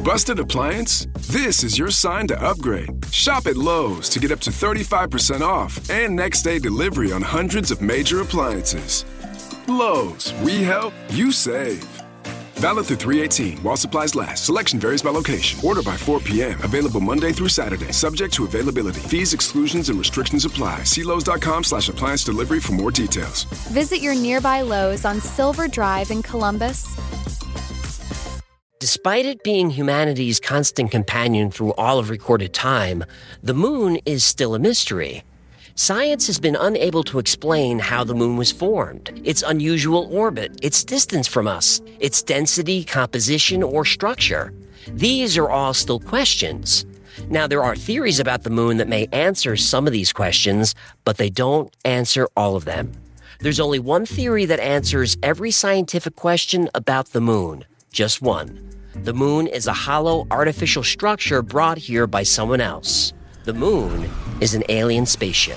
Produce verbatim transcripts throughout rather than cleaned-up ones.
Busted appliance? This is your sign to upgrade. Shop at Lowe's to get up to thirty-five percent off and next day delivery on hundreds of major appliances. Lowe's, we help, you save. Valid through three eighteen while supplies last. Selection varies by location. Order by four p.m. Available Monday through Saturday. Subject to availability. Fees, exclusions, and restrictions apply. See Lowe's.com slash appliance delivery for more details. Visit your nearby Lowe's on Silver Drive in Columbus. Despite it being humanity's constant companion through all of recorded time, the moon is still a mystery. Science has been unable to explain how the moon was formed, its unusual orbit, its distance from us, its density, composition, or structure. These are all still questions. Now, there are theories about the moon that may answer some of these questions, but they don't answer all of them. There's only one theory that answers every scientific question about the moon. Just one. The moon is a hollow, artificial structure brought here by someone else. The moon is an alien spaceship.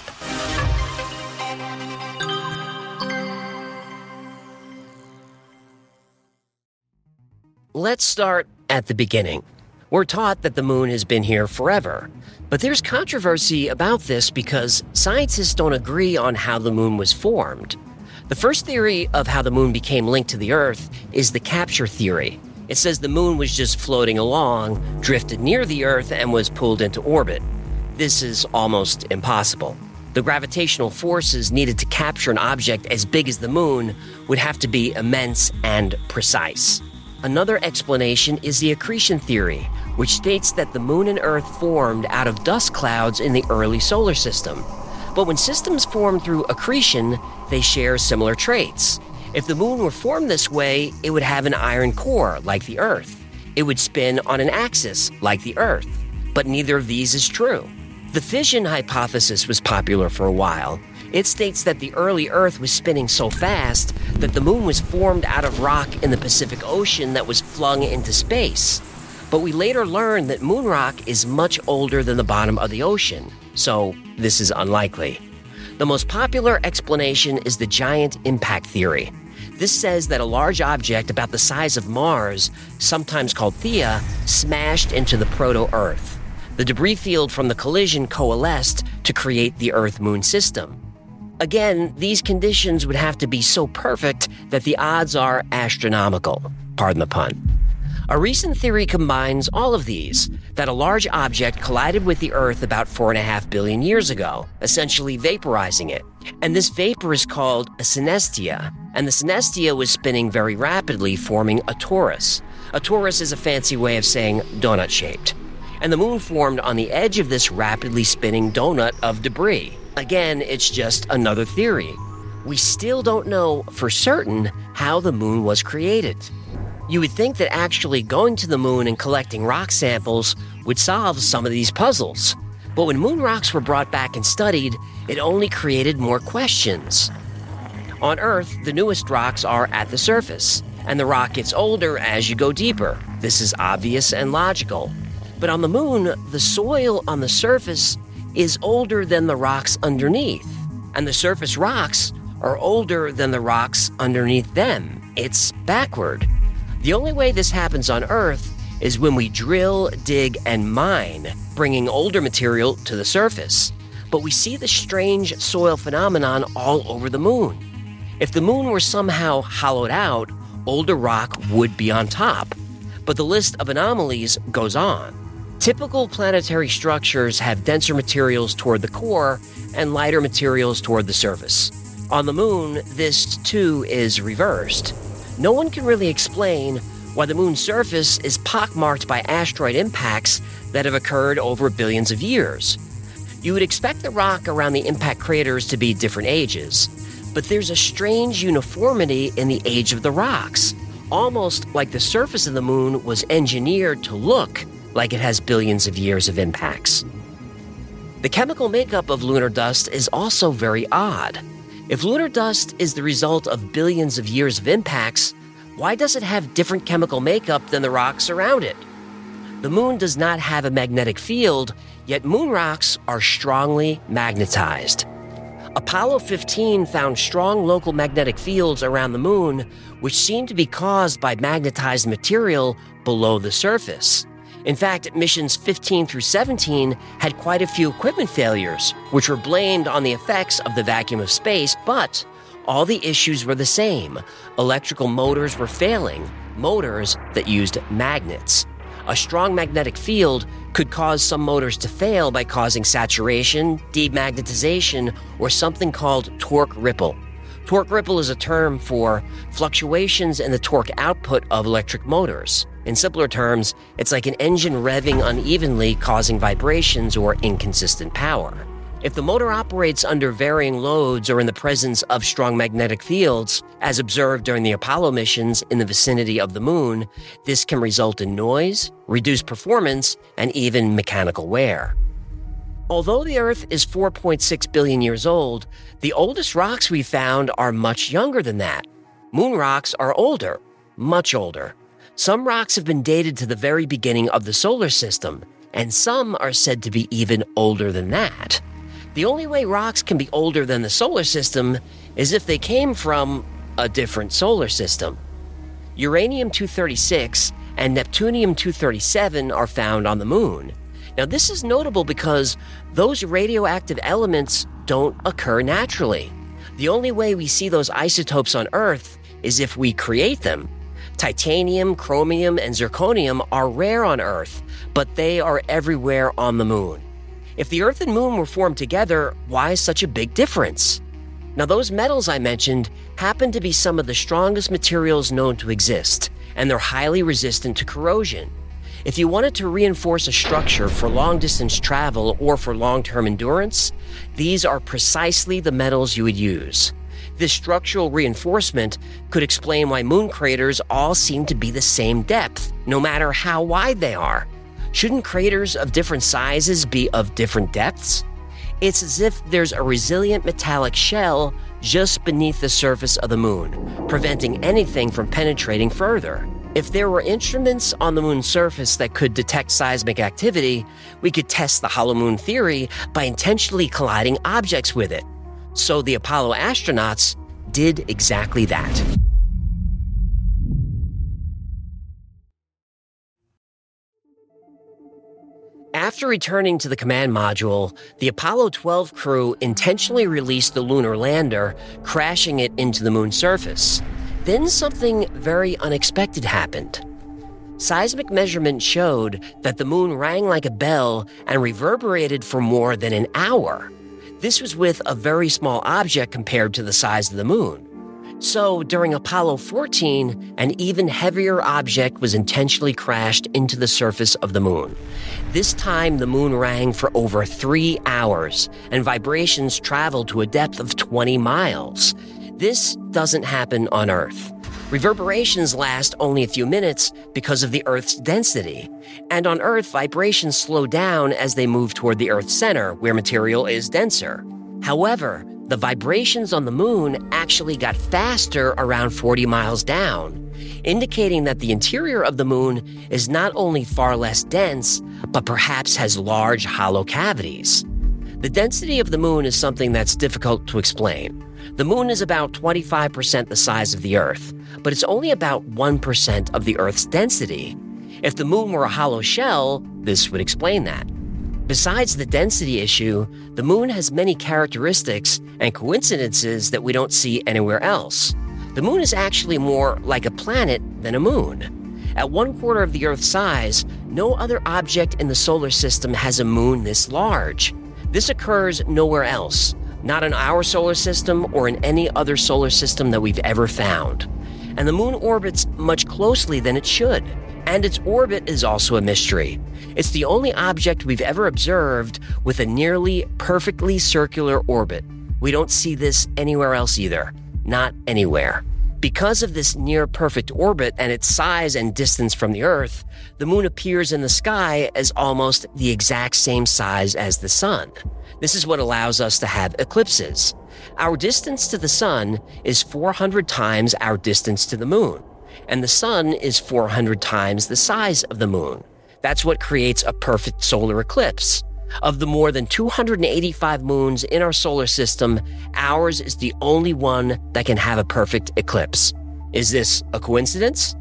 Let's start at the beginning. We're taught that the moon has been here forever, but there's controversy about this because scientists don't agree on how the moon was formed. The first theory of how the moon became linked to the Earth is the capture theory. It says the moon was just floating along, drifted near the Earth, and was pulled into orbit. This is almost impossible. The gravitational forces needed to capture an object as big as the moon would have to be immense and precise. Another explanation is the accretion theory, which states that the moon and Earth formed out of dust clouds in the early solar system. But when systems form through accretion, they share similar traits. If the moon were formed this way, it would have an iron core, like the Earth. It would spin on an axis, like the Earth. But neither of these is true. The fission hypothesis was popular for a while. It states that the early Earth was spinning so fast that the moon was formed out of rock in the Pacific Ocean that was flung into space. But we later learned that moon rock is much older than the bottom of the ocean, so this is unlikely. The most popular explanation is the giant impact theory. This says that a large object about the size of Mars, sometimes called Theia, smashed into the proto-Earth. The debris field from the collision coalesced to create the Earth-Moon system. Again, these conditions would have to be so perfect that the odds are astronomical. Pardon the pun. A recent theory combines all of these, that a large object collided with the Earth about four and a half billion years ago, essentially vaporizing it. And this vapor is called a synestia, and the synestia was spinning very rapidly, forming a torus. A torus is a fancy way of saying donut-shaped. And the moon formed on the edge of this rapidly spinning donut of debris. Again, it's just another theory. We still don't know for certain how the moon was created. You would think that actually going to the moon and collecting rock samples would solve some of these puzzles. But when moon rocks were brought back and studied, it only created more questions. On Earth, the newest rocks are at the surface, and the rock gets older as you go deeper. This is obvious and logical. But on the moon, the soil on the surface is older than the rocks underneath, and the surface rocks are older than the rocks underneath them. It's backward. The only way this happens on Earth is when we drill, dig, and mine, bringing older material to the surface. But we see the strange soil phenomenon all over the moon. If the moon were somehow hollowed out, older rock would be on top. But the list of anomalies goes on. Typical planetary structures have denser materials toward the core and lighter materials toward the surface. On the moon, this too is reversed. No one can really explain why the moon's surface is pockmarked by asteroid impacts that have occurred over billions of years. You would expect the rock around the impact craters to be different ages, but there's a strange uniformity in the age of the rocks, almost like the surface of the moon was engineered to look like it has billions of years of impacts. The chemical makeup of lunar dust is also very odd. If lunar dust is the result of billions of years of impacts, why does it have different chemical makeup than the rocks around it? The moon does not have a magnetic field, yet moon rocks are strongly magnetized. Apollo fifteen found strong local magnetic fields around the moon, which seem to be caused by magnetized material below the surface. In fact, missions fifteen through seventeen had quite a few equipment failures, which were blamed on the effects of the vacuum of space, but all the issues were the same. Electrical motors were failing, motors that used magnets. A strong magnetic field could cause some motors to fail by causing saturation, demagnetization, or something called torque ripple. Torque ripple is a term for fluctuations in the torque output of electric motors. In simpler terms, it's like an engine revving unevenly, causing vibrations or inconsistent power. If the motor operates under varying loads or in the presence of strong magnetic fields, as observed during the Apollo missions in the vicinity of the moon, this can result in noise, reduced performance, and even mechanical wear. Although the Earth is four point six billion years old, the oldest rocks we found are much younger than that. Moon rocks are older, much older. Some rocks have been dated to the very beginning of the solar system, and some are said to be even older than that. The only way rocks can be older than the solar system is if they came from a different solar system. Uranium two thirty-six and Neptunium two thirty-seven are found on the moon. Now, this is notable because those radioactive elements don't occur naturally. The only way we see those isotopes on Earth is if we create them. Titanium, chromium, and zirconium are rare on Earth, but they are everywhere on the moon. If the Earth and moon were formed together, why such a big difference? Now, those metals I mentioned happen to be some of the strongest materials known to exist, and they're highly resistant to corrosion. If you wanted to reinforce a structure for long-distance travel or for long-term endurance, these are precisely the metals you would use. This structural reinforcement could explain why moon craters all seem to be the same depth, no matter how wide they are. Shouldn't craters of different sizes be of different depths? It's as if there's a resilient metallic shell just beneath the surface of the moon, preventing anything from penetrating further. If there were instruments on the moon's surface that could detect seismic activity, we could test the hollow moon theory by intentionally colliding objects with it. So the Apollo astronauts did exactly that. After returning to the command module, the Apollo twelve crew intentionally released the lunar lander, crashing it into the moon's surface. Then something very unexpected happened. Seismic measurements showed that the moon rang like a bell and reverberated for more than an hour. This was with a very small object compared to the size of the moon. So, during Apollo fourteen, an even heavier object was intentionally crashed into the surface of the moon. This time, the moon rang for over three hours, and vibrations traveled to a depth of twenty miles. This doesn't happen on Earth. Reverberations last only a few minutes because of the Earth's density. And on Earth, vibrations slow down as they move toward the Earth's center, where material is denser. However, the vibrations on the moon actually got faster around forty miles down, indicating that the interior of the moon is not only far less dense, but perhaps has large hollow cavities. The density of the moon is something that's difficult to explain. The moon is about twenty-five percent the size of the Earth, but it's only about one percent of the Earth's density. If the moon were a hollow shell, this would explain that. Besides the density issue, the moon has many characteristics and coincidences that we don't see anywhere else. The moon is actually more like a planet than a moon. At one quarter of the Earth's size, no other object in the solar system has a moon this large. This occurs nowhere else, not in our solar system or in any other solar system that we've ever found. And the moon orbits much closely than it should. And its orbit is also a mystery. It's the only object we've ever observed with a nearly perfectly circular orbit. We don't see this anywhere else either. Not anywhere. Because of this near-perfect orbit and its size and distance from the Earth, the moon appears in the sky as almost the exact same size as the sun. This is what allows us to have eclipses. Our distance to the sun is four hundred times our distance to the moon, and the sun is four hundred times the size of the moon. That's what creates a perfect solar eclipse. Of the more than two hundred eighty-five moons in our solar system, ours is the only one that can have a perfect eclipse. Is this a coincidence?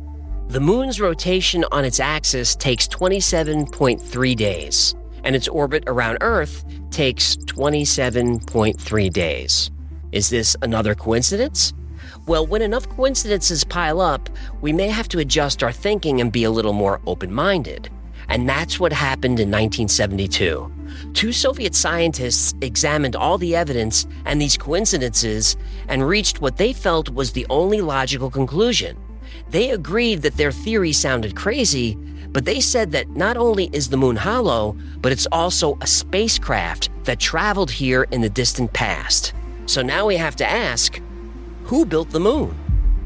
The moon's rotation on its axis takes twenty-seven point three days, and its orbit around Earth takes twenty-seven point three days. Is this another coincidence? Well, when enough coincidences pile up, we may have to adjust our thinking and be a little more open-minded. And that's what happened in nineteen seventy-two. Two Soviet scientists examined all the evidence and these coincidences and reached what they felt was the only logical conclusion. They agreed that their theory sounded crazy, but they said that not only is the moon hollow, but it's also a spacecraft that traveled here in the distant past. So now we have to ask, who built the moon?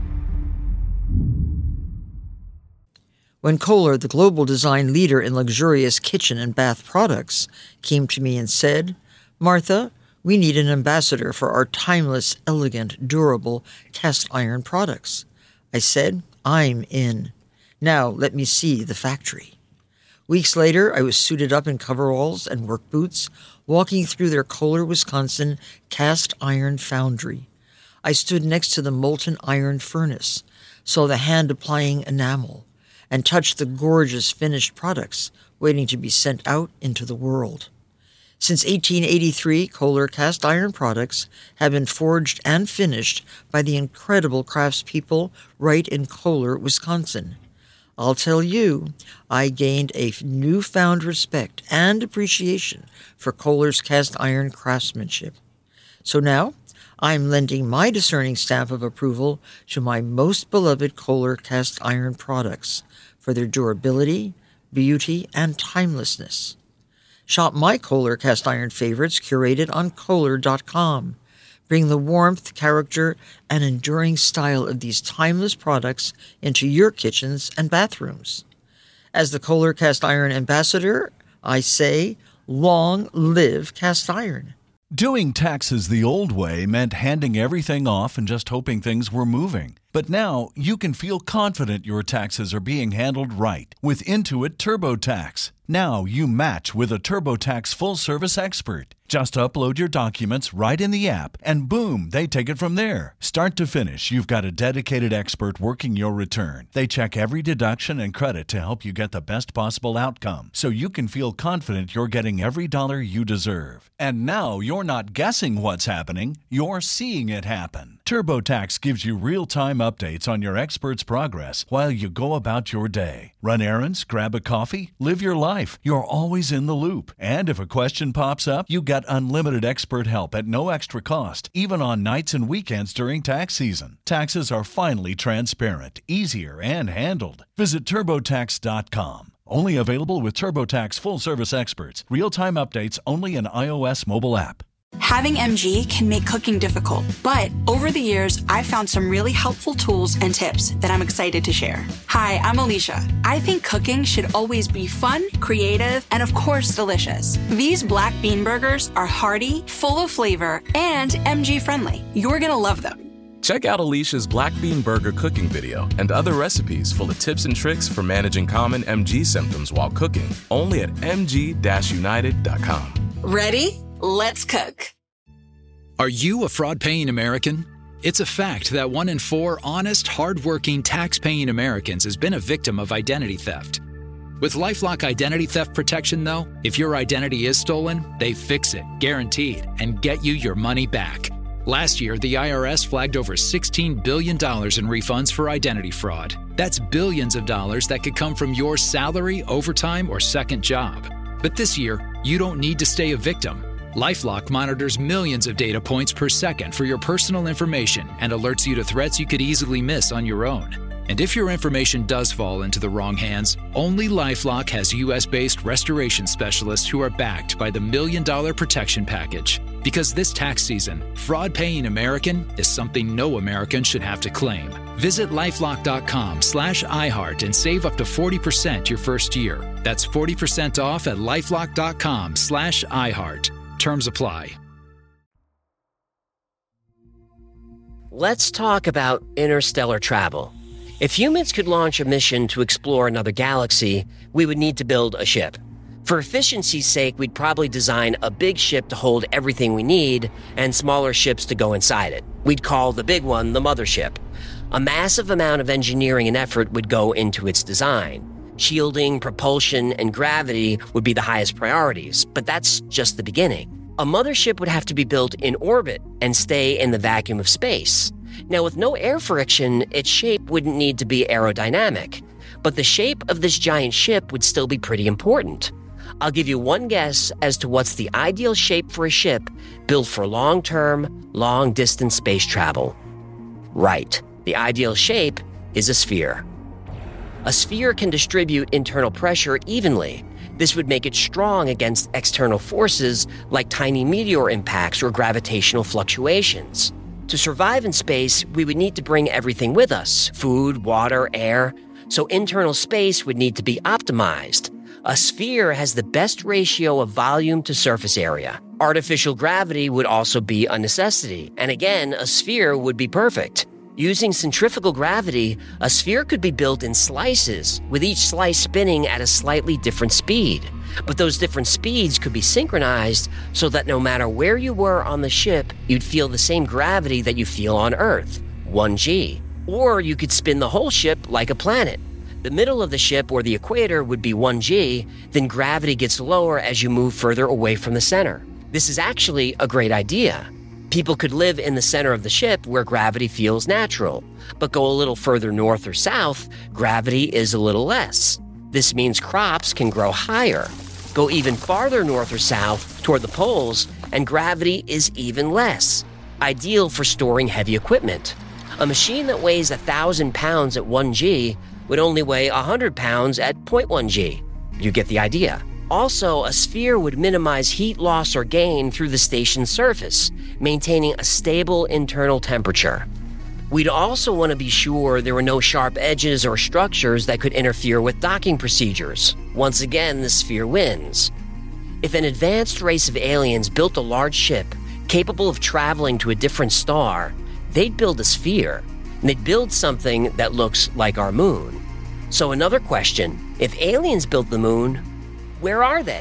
When Kohler, the global design leader in luxurious kitchen and bath products, came to me and said, "Martha, we need an ambassador for our timeless, elegant, durable cast iron products," I said, "I'm in. Now let me see the factory." Weeks later, I was suited up in coveralls and work boots, walking through their Kohler, Wisconsin cast iron foundry. I stood next to the molten iron furnace, saw the hand-applying enamel, and touched the gorgeous finished products waiting to be sent out into the world. Since eighteen eighty-three, Kohler cast iron products have been forged and finished by the incredible craftspeople right in Kohler, Wisconsin. I'll tell you, I gained a newfound respect and appreciation for Kohler's cast iron craftsmanship. So now, I'm lending my discerning stamp of approval to my most beloved Kohler cast iron products for their durability, beauty, and timelessness. Shop my Kohler cast iron favorites curated on Kohler dot com. Bring the warmth, character, and enduring style of these timeless products into your kitchens and bathrooms. As the Kohler cast iron ambassador, I say, long live cast iron. Doing taxes the old way meant handing everything off and just hoping things were moving. But now you can feel confident your taxes are being handled right with Intuit TurboTax. Now you match with a TurboTax full-service expert. Just upload your documents right in the app, and boom, they take it from there. Start to finish, you've got a dedicated expert working your return. They check every deduction and credit to help you get the best possible outcome, so you can feel confident you're getting every dollar you deserve. And now you're not guessing what's happening, you're seeing it happen. TurboTax gives you real-time updates on your expert's progress while you go about your day. Run errands, grab a coffee, live your life. You're always in the loop. And if a question pops up, you get unlimited expert help at no extra cost, even on nights and weekends during tax season. Taxes are finally transparent, easier, and handled. Visit turbo tax dot com. Only available with TurboTax full-service experts. Real-time updates only in iOS mobile app. Having M G can make cooking difficult, but over the years, I've found some really helpful tools and tips that I'm excited to share. Hi, I'm Alicia. I think cooking should always be fun, creative, and of course, delicious. These black bean burgers are hearty, full of flavor, and M G friendly. You're gonna love them. Check out Alicia's Black Bean Burger cooking video and other recipes full of tips and tricks for managing common M G symptoms while cooking, only at m g dash united dot com. Ready? Let's cook. Are you a fraud-paying American? It's a fact that one in four honest, hard-working, tax-paying Americans has been a victim of identity theft. With LifeLock Identity Theft Protection, though, if your identity is stolen, they fix it, guaranteed, and get you your money back. Last year, the I R S flagged over sixteen billion dollars in refunds for identity fraud. That's billions of dollars that could come from your salary, overtime, or second job. But this year, you don't need to stay a victim. LifeLock monitors millions of data points per second for your personal information and alerts you to threats you could easily miss on your own. And if your information does fall into the wrong hands, only LifeLock has U S-based restoration specialists who are backed by the Million Dollar Protection Package. Because this tax season, fraud-paying American is something no American should have to claim. Visit lifelock.com slash iHeart and save up to forty percent your first year. That's forty percent off at lifelock.com slash iHeart. Terms apply. Let's talk about interstellar travel. If humans could launch a mission to explore another galaxy, we would need to build a ship. For efficiency's sake, we'd probably design a big ship to hold everything we need and smaller ships to go inside it. We'd call the big one the mothership. A massive amount of engineering and effort would go into its design. Shielding, propulsion, and gravity would be the highest priorities, but that's just the beginning. A mothership would have to be built in orbit and stay in the vacuum of space. Now, with no air friction, its shape wouldn't need to be aerodynamic, but the shape of this giant ship would still be pretty important. I'll give you one guess as to what's the ideal shape for a ship built for long-term, long-distance space travel. Right, the ideal shape is a sphere. A sphere can distribute internal pressure evenly. This would make it strong against external forces like tiny meteor impacts or gravitational fluctuations. To survive in space, we would need to bring everything with us: food, water, air. So internal space would need to be optimized. A sphere has the best ratio of volume to surface area. Artificial gravity would also be a necessity, and again, a sphere would be perfect. Using centrifugal gravity, a sphere could be built in slices, with each slice spinning at a slightly different speed. But those different speeds could be synchronized so that no matter where you were on the ship, you'd feel the same gravity that you feel on Earth, one G. Or you could spin the whole ship like a planet. The middle of the ship, or the equator, would be one G, then gravity gets lower as you move further away from the center. This is actually a great idea. People could live in the center of the ship where gravity feels natural, but go a little further north or south, gravity is a little less. This means crops can grow higher. Go even farther north or south toward the poles, and gravity is even less. Ideal for storing heavy equipment. A machine that weighs one thousand pounds at one G would only weigh one hundred pounds at zero point one G. You get the idea. Also, a sphere would minimize heat loss or gain through the station's surface, maintaining a stable internal temperature. We'd also want to be sure there were no sharp edges or structures that could interfere with docking procedures. Once again, the sphere wins. If an advanced race of aliens built a large ship capable of traveling to a different star, they'd build a sphere, and they'd build something that looks like our moon. So another question, if aliens built the moon, where are they?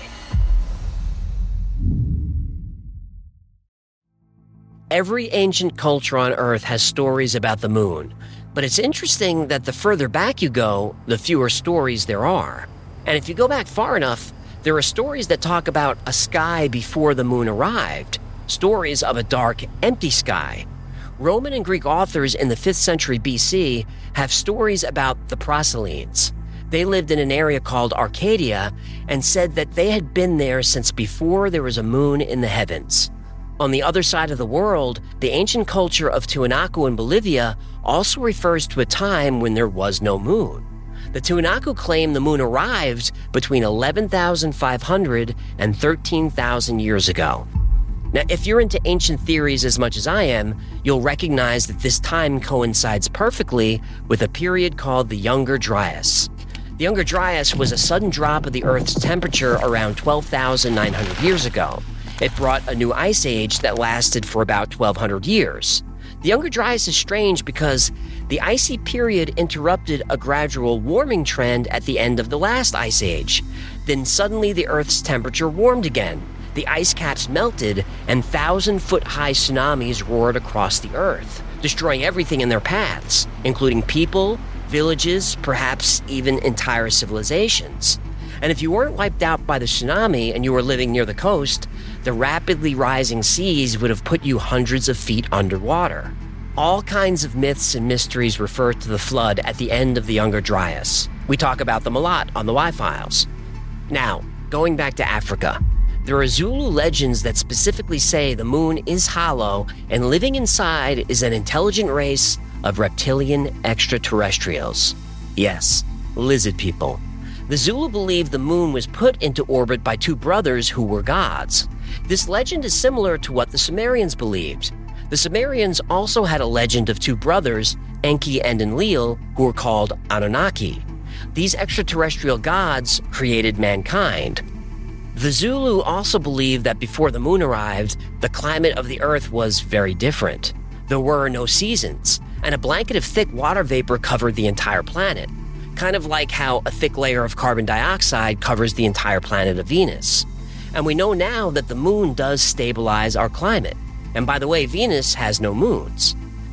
Every ancient culture on Earth has stories about the moon, but it's interesting that the further back you go, the fewer stories there are. And if you go back far enough, there are stories that talk about a sky before the moon arrived, stories of a dark, empty sky. Roman and Greek authors in the fifth century B C have stories about the Proselines. They lived in an area called Arcadia and said that they had been there since before there was a moon in the heavens. On the other side of the world, the ancient culture of Tiwanaku in Bolivia also refers to a time when there was no moon. The Tiwanaku claim the moon arrived between eleven thousand five hundred and thirteen thousand years ago. Now, if you're into ancient theories as much as I am, you'll recognize that this time coincides perfectly with a period called the Younger Dryas. The Younger Dryas was a sudden drop of the Earth's temperature around twelve thousand nine hundred years ago. It brought a new ice age that lasted for about twelve hundred years. The Younger Dryas is strange because the icy period interrupted a gradual warming trend at the end of the last ice age. Then suddenly the Earth's temperature warmed again. The ice caps melted, and thousand-foot-high tsunamis roared across the Earth, destroying everything in their paths, including people, villages, perhaps even entire civilizations. And if you weren't wiped out by the tsunami and you were living near the coast, the rapidly rising seas would have put you hundreds of feet underwater. All kinds of myths and mysteries refer to the flood at the end of the Younger Dryas. We talk about them a lot on the Y-Files. Now, going back to Africa, there are Zulu legends that specifically say the moon is hollow and living inside is an intelligent race of reptilian extraterrestrials. Yes, lizard people. The Zulu believed the moon was put into orbit by two brothers who were gods. This legend is similar to what the Sumerians believed. The Sumerians also had a legend of two brothers, Enki and Enlil, who were called Anunnaki. These extraterrestrial gods created mankind. The Zulu also believed that before the moon arrived, the climate of the Earth was very different. There were no seasons, and a blanket of thick water vapor covered the entire planet, kind of like how a thick layer of carbon dioxide covers the entire planet of Venus. And we know now that the moon does stabilize our climate. And by the way, Venus has no moons.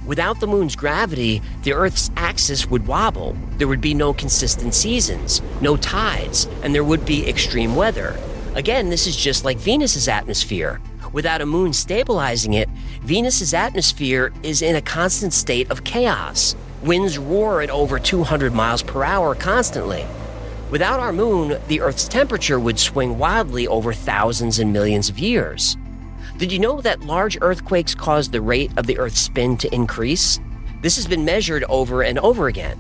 Without the moon's gravity, the Earth's axis would wobble. There would be no consistent seasons, no tides, and there would be extreme weather. Again, this is just like Venus's atmosphere. Without a moon stabilizing it, Venus's atmosphere is in a constant state of chaos. Winds roar at over two hundred miles per hour constantly. Without our moon, the Earth's temperature would swing wildly over thousands and millions of years. Did you know that large earthquakes cause the rate of the Earth's spin to increase? This has been measured over and over again.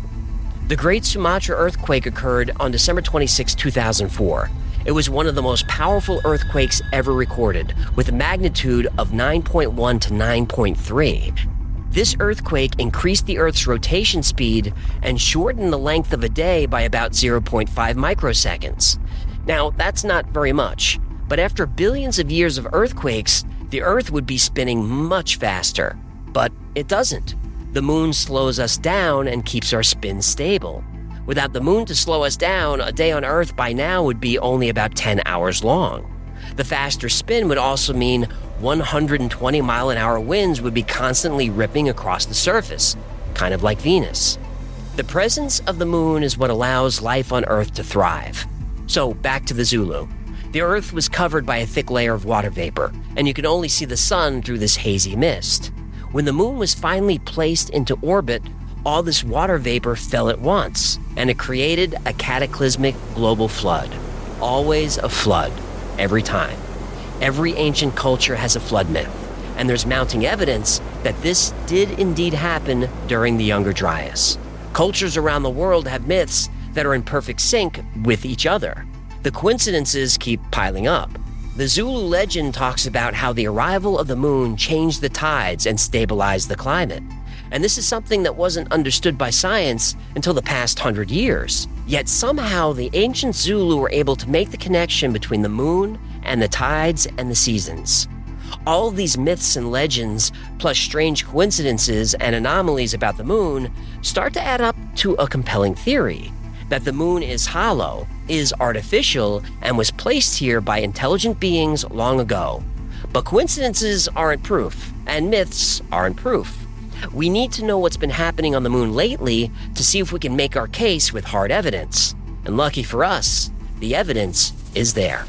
The Great Sumatra earthquake occurred on December twenty-sixth, two thousand four. It was one of the most powerful earthquakes ever recorded, with a magnitude of nine point one to nine point three. This earthquake increased the Earth's rotation speed and shortened the length of a day by about zero point five microseconds. Now, that's not very much, but after billions of years of earthquakes, the Earth would be spinning much faster. But it doesn't. The moon slows us down and keeps our spin stable. Without the moon to slow us down, a day on Earth by now would be only about ten hours long. The faster spin would also mean one hundred twenty mile an hour winds would be constantly ripping across the surface, kind of like Venus. The presence of the moon is what allows life on Earth to thrive. So back to the Zulu. The Earth was covered by a thick layer of water vapor, and you could only see the sun through this hazy mist. When the moon was finally placed into orbit, all this water vapor fell at once, and it created a cataclysmic global flood. Always a flood, every time. Every ancient culture has a flood myth, and there's mounting evidence that this did indeed happen during the Younger Dryas. Cultures around the world have myths that are in perfect sync with each other. The coincidences keep piling up. The Zulu legend talks about how the arrival of the moon changed the tides and stabilized the climate. And this is something that wasn't understood by science until the past hundred years. Yet somehow the ancient Zulu were able to make the connection between the moon and the tides and the seasons. All of these myths and legends, plus strange coincidences and anomalies about the moon, start to add up to a compelling theory that the moon is hollow, is artificial, and was placed here by intelligent beings long ago. But coincidences aren't proof, and myths aren't proof. We need to know what's been happening on the moon lately to see if we can make our case with hard evidence. And lucky for us, the evidence is there.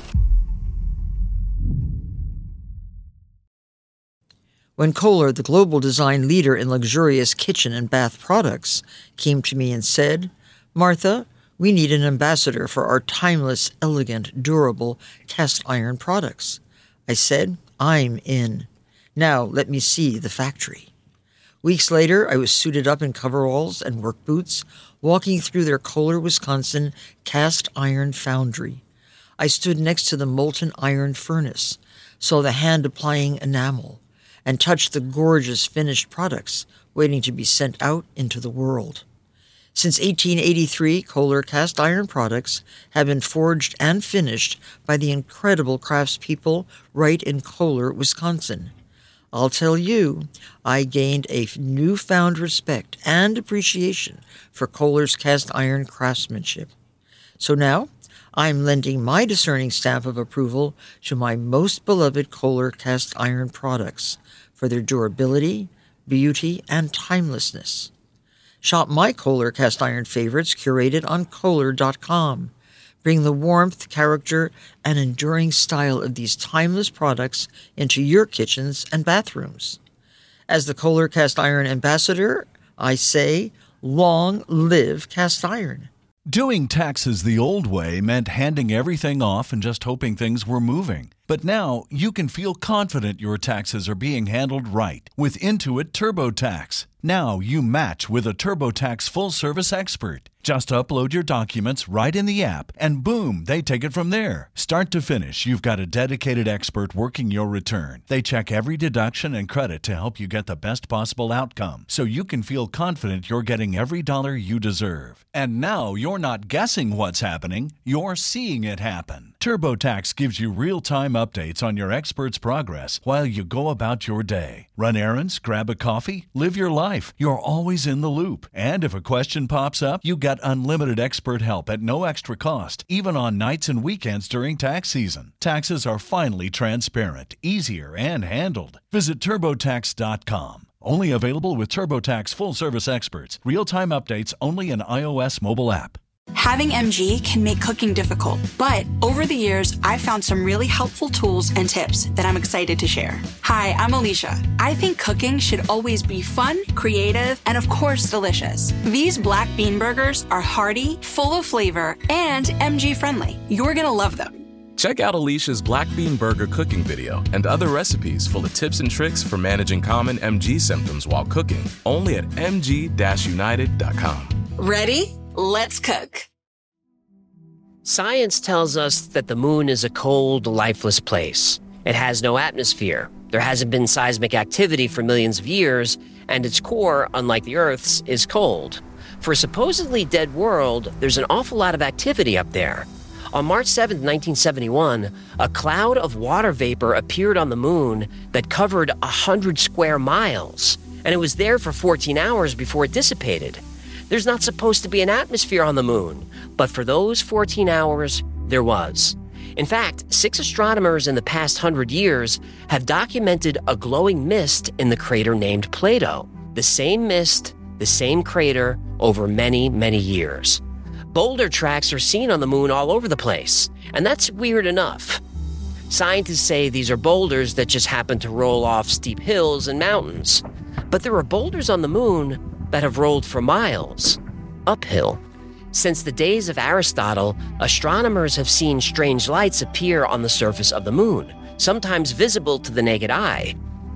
When Kohler, the global design leader in luxurious kitchen and bath products, came to me and said, "Martha, we need an ambassador for our timeless, elegant, durable cast iron products," I said, "I'm in. Now let me see the factory." Weeks later, I was suited up in coveralls and work boots, walking through their Kohler, Wisconsin cast iron foundry. I stood next to the molten iron furnace, saw the hand-applying enamel, and touched the gorgeous finished products waiting to be sent out into the world. Since eighteen eighty-three, Kohler cast iron products have been forged and finished by the incredible craftspeople right in Kohler, Wisconsin. I'll tell you, I gained a newfound respect and appreciation for Kohler's cast iron craftsmanship. So now, I'm lending my discerning stamp of approval to my most beloved Kohler cast iron products for their durability, beauty, and timelessness. Shop my Kohler cast iron favorites curated on Kohler dot com. Bring the warmth, character, and enduring style of these timeless products into your kitchens and bathrooms. As the Kohler Cast Iron Ambassador, I say, long live cast iron. Doing taxes the old way meant handing everything off and just hoping things were moving. But now you can feel confident your taxes are being handled right with Intuit TurboTax. Now you match with a TurboTax full-service expert. Just upload your documents right in the app, and boom, they take it from there. Start to finish, you've got a dedicated expert working your return. They check every deduction and credit to help you get the best possible outcome, so you can feel confident you're getting every dollar you deserve. And now you're not guessing what's happening, you're seeing it happen. TurboTax gives you real-time updates on your expert's progress while you go about your day. Run errands, grab a coffee, live your life. You're always in the loop. And if a question pops up, you get unlimited expert help at no extra cost, even on nights and weekends during tax season. Taxes are finally transparent, easier, and handled. Visit TurboTax dot com. Only available with TurboTax full service experts. Real-time updates only in iOS mobile app. Having M G can make cooking difficult, but over the years, I've found some really helpful tools and tips that I'm excited to share. Hi, I'm Alicia. I think cooking should always be fun, creative, and of course, delicious. These black bean burgers are hearty, full of flavor, and M G friendly. You're gonna love them. Check out Alicia's Black Bean Burger cooking video and other recipes full of tips and tricks for managing common M G symptoms while cooking, only at m g dash united dot com. Ready? Let's cook. Science tells us that the moon is a cold, lifeless place. It has no atmosphere. There hasn't been seismic activity for millions of years, and its core, unlike the Earth's, is cold. For a supposedly dead world, there's an awful lot of activity up there. On March seventh, nineteen seventy-one, a cloud of water vapor appeared on the moon that covered one hundred square miles, and it was there for fourteen hours before it dissipated. There's not supposed to be an atmosphere on the moon, but for those fourteen hours, there was. In fact, six astronomers in the past hundred years have documented a glowing mist in the crater named Plato. The same mist, the same crater, over many, many years. Boulder tracks are seen on the moon all over the place, and that's weird enough. Scientists say these are boulders that just happen to roll off steep hills and mountains. But there are boulders on the moon that have rolled for miles, uphill. Since the days of Aristotle, astronomers have seen strange lights appear on the surface of the moon, sometimes visible to the naked eye.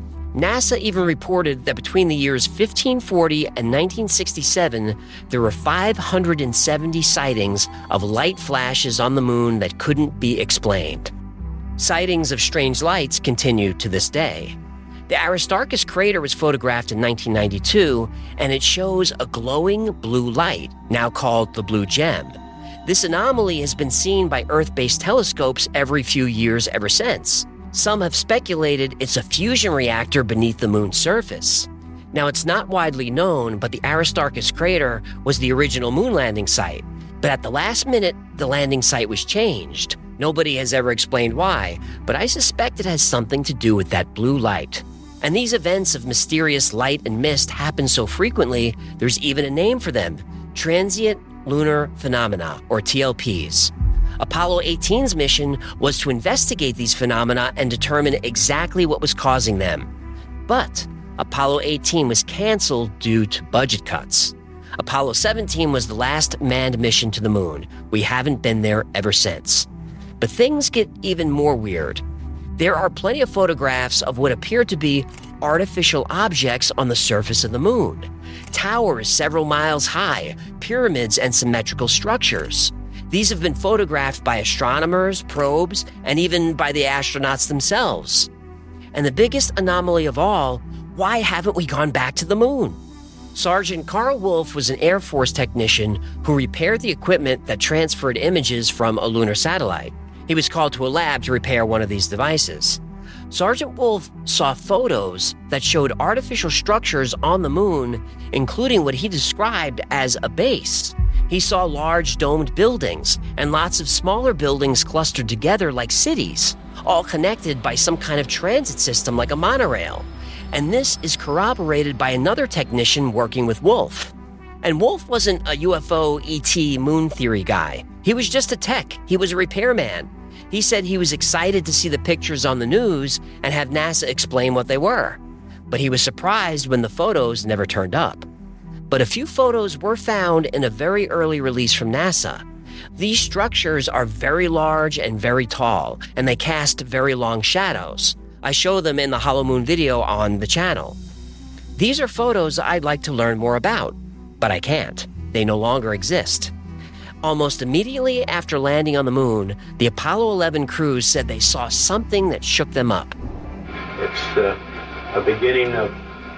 NASA even reported that between the years fifteen forty and nineteen sixty-seven, there were five hundred seventy sightings of light flashes on the moon that couldn't be explained. Sightings of strange lights continue to this day. The Aristarchus crater was photographed in nineteen ninety-two, and it shows a glowing blue light, now called the Blue Gem. This anomaly has been seen by Earth-based telescopes every few years ever since. Some have speculated it's a fusion reactor beneath the moon's surface. Now, it's not widely known, but the Aristarchus crater was the original moon landing site. But at the last minute, the landing site was changed. Nobody has ever explained why, but I suspect it has something to do with that blue light. And these events of mysterious light and mist happen so frequently, there's even a name for them: transient lunar phenomena, or T L Ps. Apollo eighteen's mission was to investigate these phenomena and determine exactly what was causing them. But Apollo eighteen was canceled due to budget cuts. Apollo seventeen was the last manned mission to the moon. We haven't been there ever since. But things get even more weird. There are plenty of photographs of what appear to be artificial objects on the surface of the moon. Towers several miles high, pyramids, and symmetrical structures. These have been photographed by astronomers, probes, and even by the astronauts themselves. And the biggest anomaly of all, why haven't we gone back to the moon? Sergeant Carl Wolf was an Air Force technician who repaired the equipment that transferred images from a lunar satellite. He was called to a lab to repair one of these devices. Sergeant Wolf saw photos that showed artificial structures on the moon, including what he described as a base. He saw large domed buildings and lots of smaller buildings clustered together like cities, all connected by some kind of transit system like a monorail. And this is corroborated by another technician working with Wolf. And Wolf wasn't a U F O, E T, moon theory guy. He was just a tech. He was a repairman. He said he was excited to see the pictures on the news and have NASA explain what they were. But he was surprised when the photos never turned up. But a few photos were found in a very early release from NASA. These structures are very large and very tall, and they cast very long shadows. I show them in the Hollow Moon video on the channel. These are photos I'd like to learn more about, but I can't. They no longer exist. Almost immediately after landing on the moon, the Apollo eleven crew said they saw something that shook them up. It's uh, a beginning of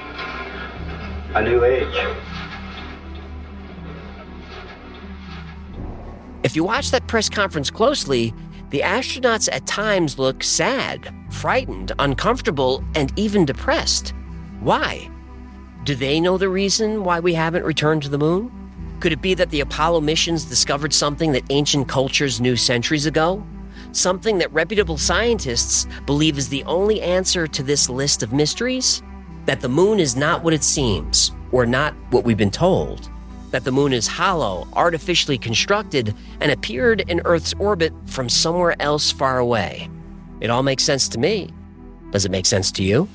a new age. If you watch that press conference closely, the astronauts at times look sad, frightened, uncomfortable, and even depressed. Why? Do they know the reason why we haven't returned to the moon? Could it be that the Apollo missions discovered something that ancient cultures knew centuries ago? Something that reputable scientists believe is the only answer to this list of mysteries? that the moon is not what it seems, or not what we've been told, that the moon is hollow, artificially constructed, and appeared in Earth's orbit from somewhere else far away. It all makes sense to me. Does it make sense to you?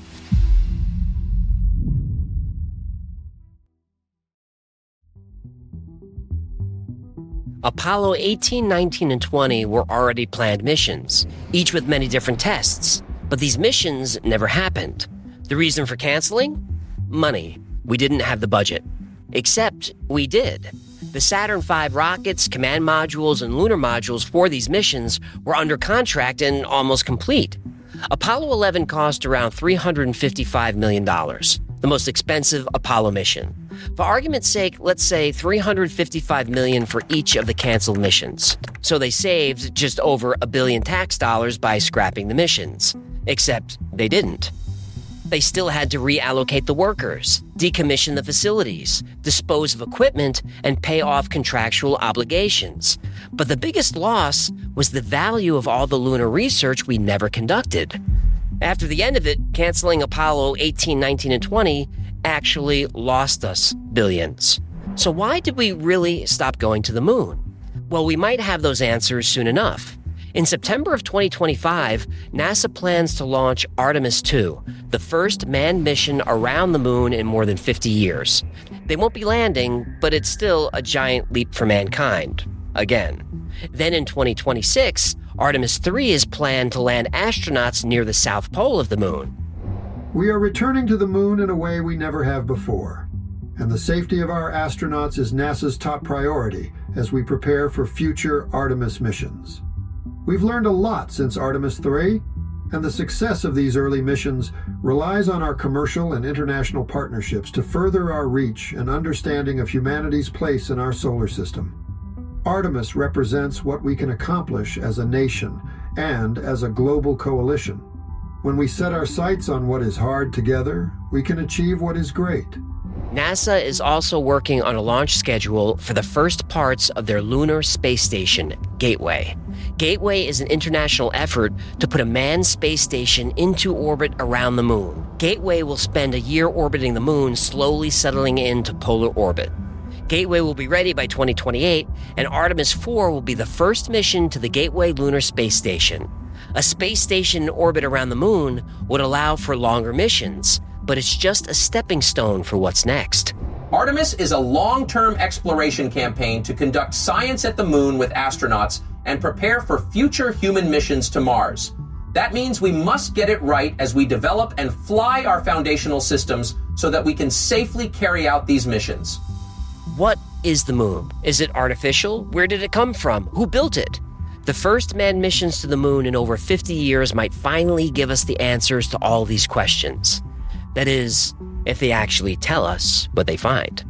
Apollo eighteen, nineteen, and twenty were already planned missions, each with many different tests, but these missions never happened. The reason for canceling? Money. We didn't have the budget. Except we did. The Saturn five rockets, command modules, and lunar modules for these missions were under contract and almost complete. Apollo eleven cost around three hundred fifty-five million dollars, the most expensive Apollo mission. For argument's sake, let's say three hundred fifty-five million dollars for each of the canceled missions. So they saved just over a billion tax dollars by scrapping the missions. Except they didn't. They still had to reallocate the workers, decommission the facilities, dispose of equipment, and pay off contractual obligations. But the biggest loss was the value of all the lunar research we never conducted. After the end of it, canceling Apollo eighteen, nineteen, and twenty actually lost us billions. So why did we really stop going to the moon? Well, we might have those answers soon enough. In September of twenty twenty-five, NASA plans to launch Artemis two, the first manned mission around the moon in more than fifty years. They won't be landing, but it's still a giant leap for mankind. Again. Then in twenty twenty-six, Artemis three is planned to land astronauts near the south pole of the moon. We are returning to the moon in a way we never have before, and the safety of our astronauts is NASA's top priority as we prepare for future Artemis missions. We've learned a lot since Artemis three, and the success of these early missions relies on our commercial and international partnerships to further our reach and understanding of humanity's place in our solar system. Artemis represents what we can accomplish as a nation and as a global coalition. When we set our sights on what is hard together, we can achieve what is great. NASA is also working on a launch schedule for the first parts of their lunar space station, Gateway. Gateway is an international effort to put a manned space station into orbit around the moon. Gateway will spend a year orbiting the moon, slowly settling into polar orbit. Gateway will be ready by twenty twenty-eight, and Artemis four will be the first mission to the Gateway Lunar Space Station. A space station in orbit around the moon would allow for longer missions, but it's just a stepping stone for what's next. Artemis is a long-term exploration campaign to conduct science at the moon with astronauts and prepare for future human missions to Mars. That means we must get it right as we develop and fly our foundational systems so that we can safely carry out these missions. What is the moon? Is it artificial? Where did it come from? Who built it? The first manned missions to the moon in over fifty years might finally give us the answers to all these questions. That is, if they actually tell us what they find.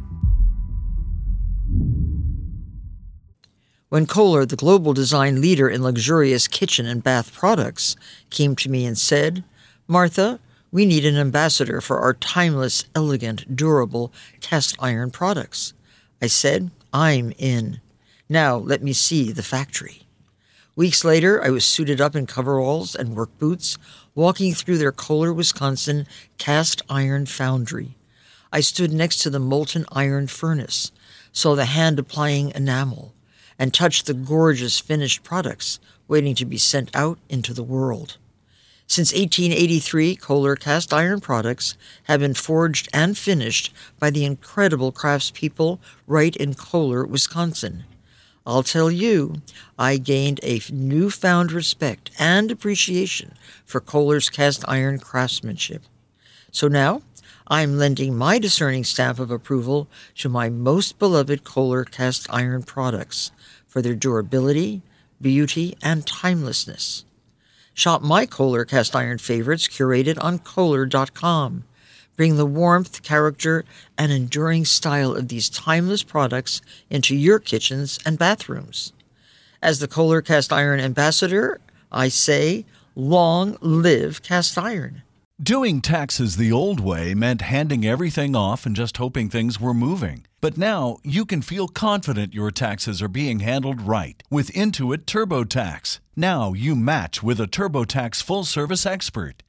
When Kohler, the global design leader in luxurious kitchen and bath products, came to me and said, "Martha, we need an ambassador for our timeless, elegant, durable cast iron products," I said, "I'm in. Now let me see the factory." Weeks later, I was suited up in coveralls and work boots, walking through their Kohler, Wisconsin cast iron foundry. I stood next to the molten iron furnace, saw the hand-applying enamel, and touched the gorgeous finished products waiting to be sent out into the world. Since eighteen eighty-three, Kohler cast iron products have been forged and finished by the incredible craftspeople right in Kohler, Wisconsin. I'll tell you, I gained a newfound respect and appreciation for Kohler's cast iron craftsmanship. So now, I'm lending my discerning stamp of approval to my most beloved Kohler cast iron products for their durability, beauty, and timelessness. Shop my Kohler cast iron favorites curated on Kohler dot com. Bring the warmth, character, and enduring style of these timeless products into your kitchens and bathrooms. As the Kohler Cast Iron Ambassador, I say, long live cast iron. Doing taxes the old way meant handing everything off and just hoping things were moving. But now you can feel confident your taxes are being handled right with Intuit TurboTax. Now you match with a TurboTax full-service expert.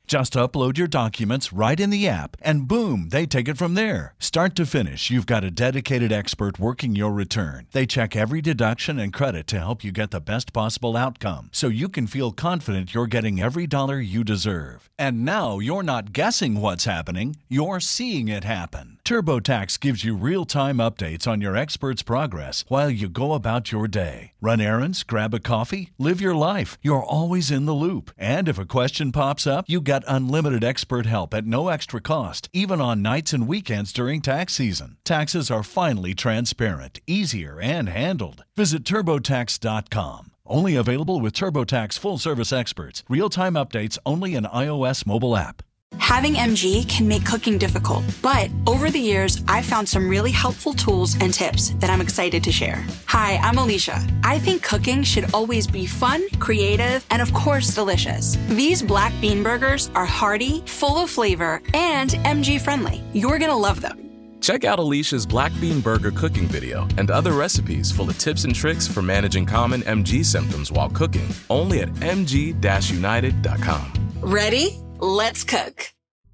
Just upload your documents right in the app, and boom, they take it from there. Start to finish, you've got a dedicated expert working your return. They check every deduction and credit to help you get the best possible outcome, so you can feel confident you're getting every dollar you deserve. And now you're not guessing what's happening, you're seeing it happen. TurboTax gives you real-time updates on your expert's progress while you go about your day. Run errands, grab a coffee, live your life. You're always in the loop. And if a question pops up, you get unlimited expert help at no extra cost, even on nights and weekends during tax season. Taxes are finally transparent, easier, and handled. Visit TurboTax dot com. Only available with TurboTax full-service experts. Real-time updates only in iOS mobile app. Having M G can make cooking difficult, but over the years, I've found some really helpful tools and tips that I'm excited to share. Hi, I'm Alicia. I think cooking should always be fun, creative, and of course, delicious. These black bean burgers are hearty, full of flavor, and M G friendly. You're gonna love them. Check out Alicia's Black Bean Burger cooking video and other recipes full of tips and tricks for managing common M G symptoms while cooking, only at m g dash united dot com. Ready? Let's cook.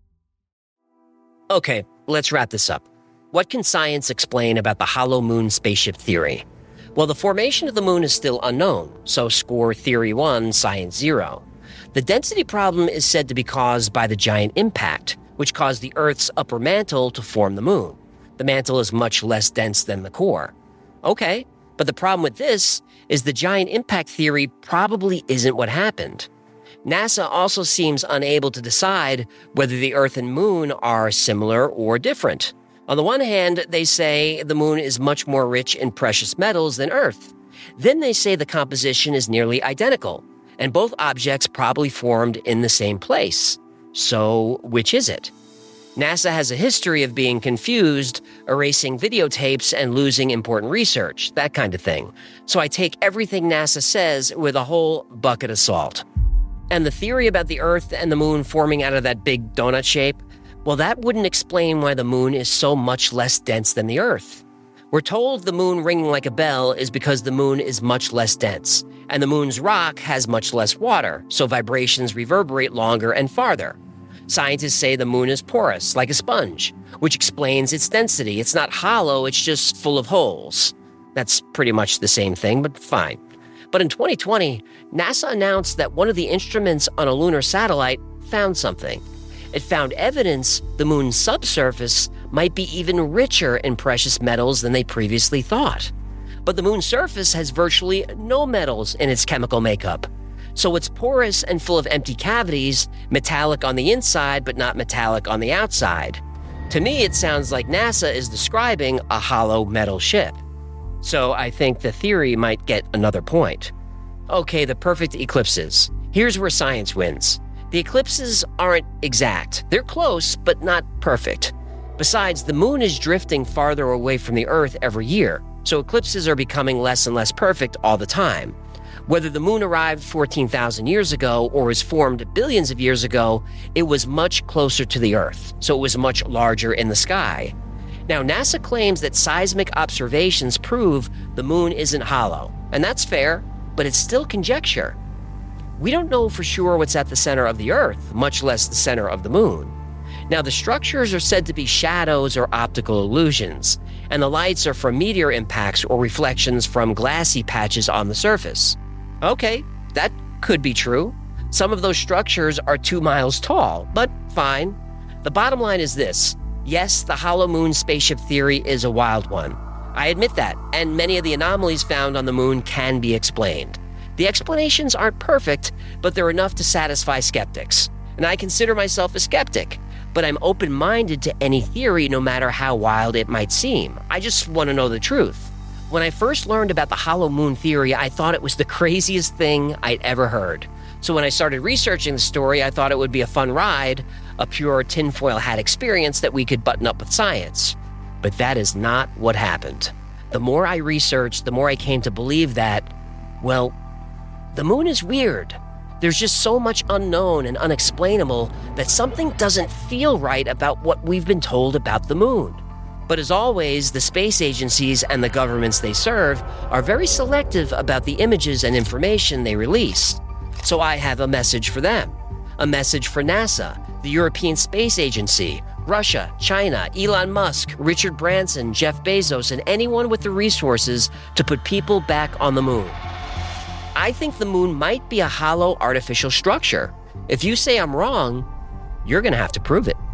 Okay, let's wrap this up. What can science explain about the hollow moon spaceship theory? Well, the formation of the moon is still unknown, so score theory one, science zero. The density problem is said to be caused by the giant impact, which caused the Earth's upper mantle to form the moon. The mantle is much less dense than the core. Okay, but the problem with this is the giant impact theory probably isn't what happened. NASA also seems unable to decide whether the Earth and Moon are similar or different. On the one hand, they say the Moon is much more rich in precious metals than Earth. Then they say the composition is nearly identical, and both objects probably formed in the same place. So, which is it? NASA has a history of being confused, erasing videotapes, and losing important research, that kind of thing. So I take everything NASA says with a whole bucket of salt. And the theory about the Earth and the Moon forming out of that big donut shape, well, that wouldn't explain why the Moon is so much less dense than the Earth. We're told the Moon ringing like a bell is because the Moon is much less dense, and the Moon's rock has much less water, so vibrations reverberate longer and farther. Scientists say the Moon is porous, like a sponge, which explains its density. It's not hollow, it's just full of holes. That's pretty much the same thing, but fine. But in twenty twenty, NASA announced that one of the instruments on a lunar satellite found something. It found evidence the Moon's subsurface might be even richer in precious metals than they previously thought. But the Moon's surface has virtually no metals in its chemical makeup. So it's porous and full of empty cavities, metallic on the inside but not metallic on the outside. To me, it sounds like NASA is describing a hollow metal ship. So I think the theory might get another point. Okay, the perfect eclipses. Here's where science wins. The eclipses aren't exact. They're close, but not perfect. Besides, the Moon is drifting farther away from the Earth every year, so eclipses are becoming less and less perfect all the time. Whether the Moon arrived fourteen thousand years ago or was formed billions of years ago, it was much closer to the Earth, so it was much larger in the sky. Now, NASA claims that seismic observations prove the Moon isn't hollow, and that's fair, but it's still conjecture. We don't know for sure what's at the center of the Earth, much less the center of the Moon. Now, the structures are said to be shadows or optical illusions, and the lights are from meteor impacts or reflections from glassy patches on the surface. Okay, that could be true. Some of those structures are two miles tall, but fine. The bottom line is this. Yes, the hollow moon spaceship theory is a wild one. I admit that, and many of the anomalies found on the Moon can be explained. The explanations aren't perfect, but they're enough to satisfy skeptics. And I consider myself a skeptic, but I'm open-minded to any theory no matter how wild it might seem. I just want to know the truth. When I first learned about the hollow moon theory, I thought it was the craziest thing I'd ever heard. So when I started researching the story, I thought it would be a fun ride, a pure tinfoil hat experience that we could button up with science. But that is not what happened. The more I researched, the more I came to believe that, well, the Moon is weird. There's just so much unknown and unexplainable that something doesn't feel right about what we've been told about the Moon. But as always, the space agencies and the governments they serve are very selective about the images and information they release. So I have a message for them. a message for NASA, the European Space Agency, Russia, China, Elon Musk, Richard Branson, Jeff Bezos, and anyone with the resources to put people back on the moon. I think the moon might be a hollow artificial structure. If you say I'm wrong, you're going to have to prove it.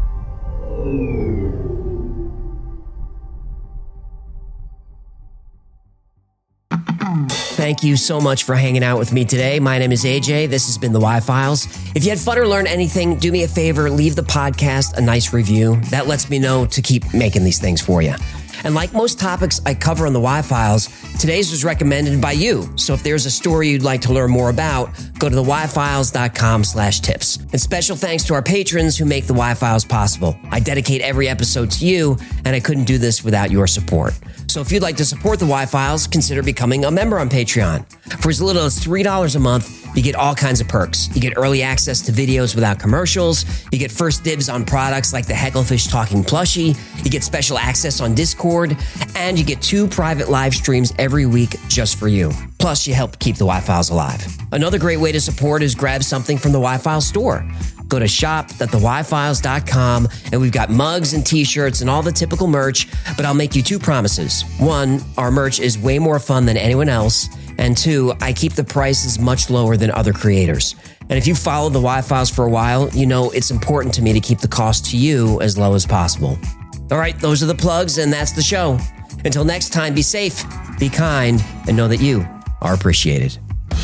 Thank you so much for hanging out with me today. My name is A J. This has been the Y-Files. If you had fun or learned anything, do me a favor, leave the podcast a nice review. That lets me know to keep making these things for you. And like most topics I cover on the Y-Files, today's was recommended by you. So if there's a story you'd like to learn more about, go to the y files dot com slash tips. And special thanks to our patrons who make the Y-Files possible. I dedicate every episode to you, and I couldn't do this without your support. So if you'd like to support the Y-Files, consider becoming a member on Patreon. For as little as three dollars a month, you get all kinds of perks. You get early access to videos without commercials. You get first dibs on products like the Hecklefish Talking Plushie. You get special access on Discord. And you get two private live streams every week just for you. Plus, you help keep the Y-Files alive. Another great way to support is grab something from the Y-Files store. Go to shop dot the y files dot com, and we've got mugs and t-shirts and all the typical merch, but I'll make you two promises. One, our merch is way more fun than anyone else. And two, I keep the prices much lower than other creators. And if you followed the Y-Files for a while, you know it's important to me to keep the cost to you as low as possible. All right, those are the plugs, and that's the show. Until next time, be safe, be kind, and know that you are appreciated.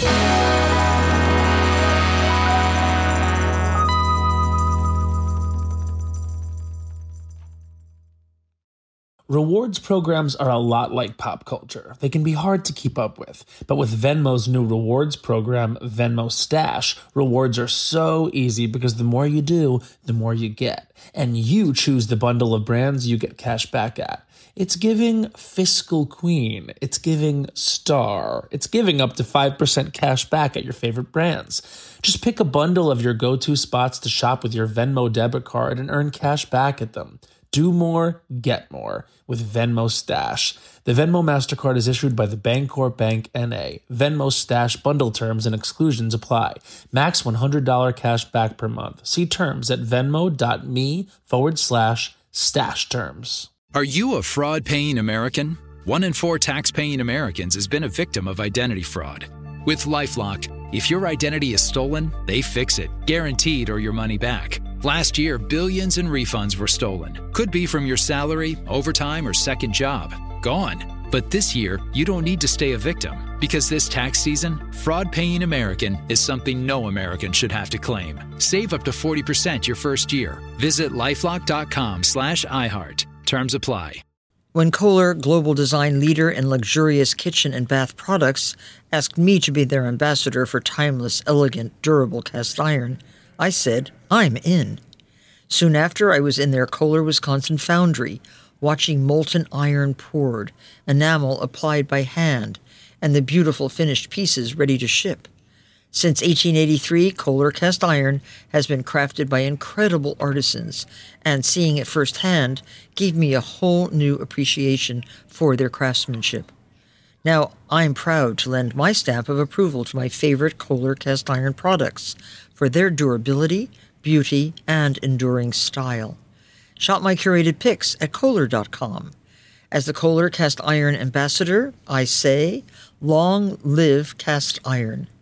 Rewards programs are a lot like pop culture. They can be hard to keep up with. But with Venmo's new rewards program, Venmo Stash, rewards are so easy because the more you do, the more you get. And you choose the bundle of brands you get cash back at. It's giving fiscal queen. It's giving star. It's giving up to five percent cash back at your favorite brands. Just pick a bundle of your go-to spots to shop with your Venmo debit card and earn cash back at them. Do more, get more with Venmo Stash. The Venmo MasterCard is issued by the Bancorp Bank N A. Venmo Stash bundle terms and exclusions apply. Max one hundred dollars cash back per month. See terms at venmo.me forward slash stash terms. Are you a fraud-paying American? One in four tax-paying Americans has been a victim of identity fraud. With LifeLock, if your identity is stolen, they fix it, guaranteed, or your money back. Last year, billions in refunds were stolen. Could be from your salary, overtime, or second job. Gone. But this year, you don't need to stay a victim. Because this tax season, fraud-paying American is something no American should have to claim. Save up to forty percent your first year. Visit lifelock.com slash iHeart. Terms apply. When Kohler, global design leader in luxurious kitchen and bath products, asked me to be their ambassador for timeless, elegant, durable cast iron, I said, I'm in. Soon after, I was in their Kohler, Wisconsin foundry, watching molten iron poured, enamel applied by hand, and the beautiful finished pieces ready to ship. Since eighteen eighty-three, Kohler cast iron has been crafted by incredible artisans, and seeing it firsthand gave me a whole new appreciation for their craftsmanship. Now, I'm proud to lend my stamp of approval to my favorite Kohler cast iron products for their durability, beauty, and enduring style. Shop my curated picks at Kohler dot com. As the Kohler cast iron ambassador, I say, long live cast iron.